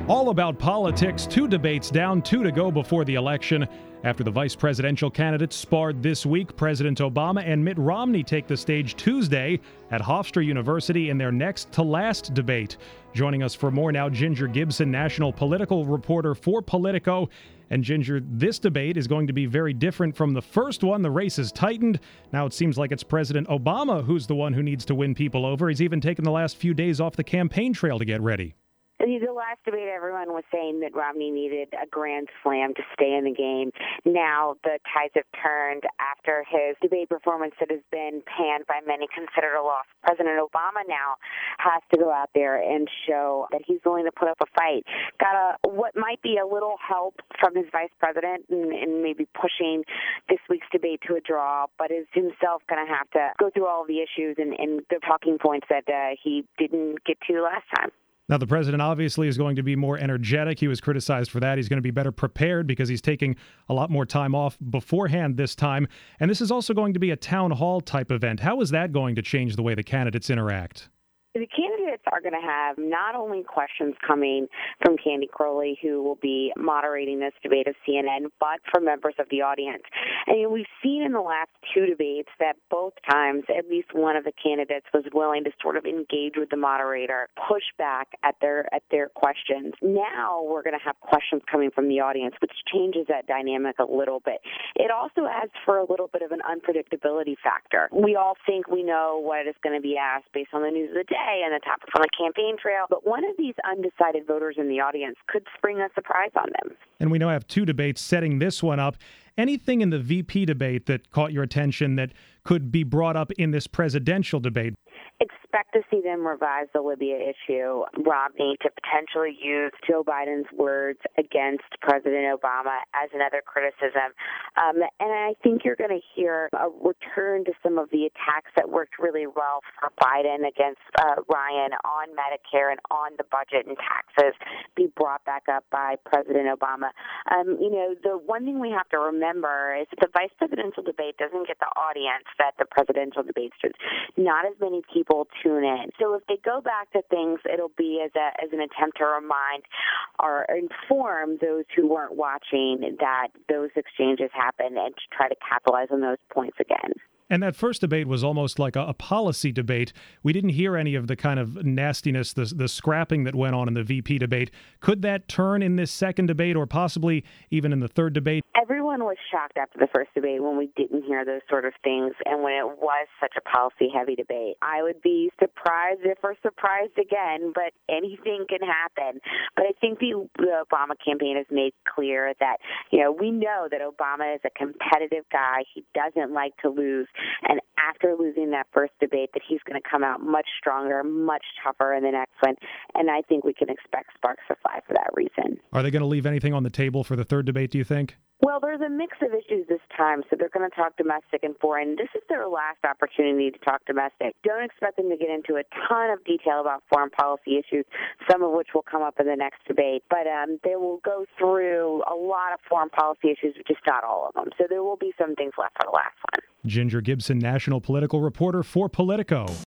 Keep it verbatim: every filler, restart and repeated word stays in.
All about politics, two debates down, two to go before the election. After the vice presidential candidates sparred this week, President Obama and Mitt Romney take the stage Tuesday at Hofstra University in their next to last debate. Joining us for more now, Ginger Gibson, national political reporter for Politico. And Ginger, this debate is going to be very different from the first one. The race is tightened. Now it seems like it's President Obama who's the one who needs to win people over. He's even taken the last few days off the campaign trail to get ready. The last debate, everyone was saying that Romney needed a grand slam to stay in the game. Now the tides have turned after his debate performance that has been panned by many, considered a loss. President Obama now has to go out there and show that he's willing to put up a fight. Got a what might be a little help from his vice president and, and maybe pushing this week's debate to a draw, but is himself going to have to go through all the issues and, and the talking points that uh, he didn't get to last time. Now, the president obviously is going to be more energetic. He was criticized for that. He's going to be better prepared because he's taking a lot more time off beforehand this time. And this is also going to be a town hall type event. How is that going to change the way the candidates interact? The candidates are going to have not only questions coming from Candy Crowley, who will be moderating this debate of C N N, but from members of the audience. And we've seen in the last two debates that both times at least one of the candidates was willing to sort of engage with the moderator, push back at their at their questions. Now we're going to have questions coming from the audience, which changes that dynamic a little bit. It also adds for a little bit of an unpredictability factor. We all think we know what is going to be asked based on the news of the day and the topics on the campaign trail, but one of these undecided voters in the audience could spring a surprise on them. And we now have two debates setting this one up. Anything in the V P debate that caught your attention that could be brought up in this presidential debate? Expect to see them revise the Libya issue. Romney to potentially use Joe Biden's words against President Obama as another criticism. Um, and I think you're going to hear a return to some of the attacks that worked really well for Biden against uh, Ryan on Medicare and on the budget and taxes be brought back up by President Obama. Um, you know, the one thing we have to remember is that the vice presidential debate doesn't get the audience that the presidential debates do. Not as many people tune in. So if they go back to things, it'll be as a as an attempt to remind or inform those who weren't watching that those exchanges happened and to try to capitalize on those points again. And that first debate was almost like a, a policy debate. We didn't hear any of the kind of nastiness, the, the scrapping that went on in the V P debate. Could that turn in this second debate or possibly even in the third debate? Everyone was shocked after the first debate when we didn't hear those sort of things and when it was such a policy-heavy debate. I would be surprised if we're surprised again, but anything can happen. But I think the, the Obama campaign has made clear that, you know, we know that Obama is a competitive guy. He doesn't like to lose. And after losing that first debate, that he's going to come out much stronger, much tougher in the next one. And I think we can expect sparks to fly for that reason. Are they going to leave anything on the table for the third debate, do you think? Well, there's a mix of issues this time, so they're going to talk domestic and foreign. This is their last opportunity to talk domestic. Don't expect them to get into a ton of detail about foreign policy issues, some of which will come up in the next debate. But um, they will go through a lot of foreign policy issues, just not all of them. So there will be some things left for the last one. Ginger Gibson, national political reporter for Politico.